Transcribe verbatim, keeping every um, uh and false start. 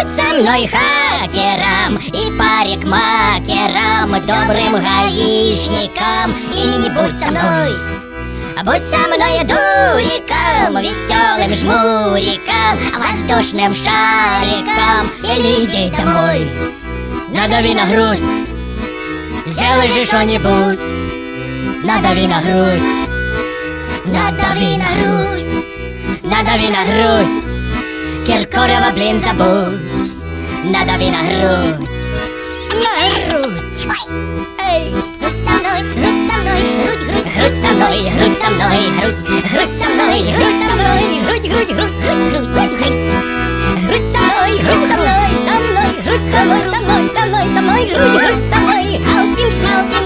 Будь со мной хакером и парикмахером, добрым гаишником, или не будь со мной. Будь со мной дуриком, веселым жмуриком, воздушным шариком, или иди домой. Надави на грудь, сделай же что-нибудь. Надави на грудь, надави на грудь, надави на грудь. Киркорова, блин, забудь. Надави на грудь, на грудь. Эй, грудь со мной, грудь со мной, грудь, грудь, грудь со мной, грудь со мной, грудь, грудь со мной, грудь со мной, грудь, грудь, грудь, грудь, грудь, грудь. Грудь со мной, грудь со мной, со мной, грудь со мной, со мной, со мной, со мной, грудь, грудь со мной. Халкин, халкин.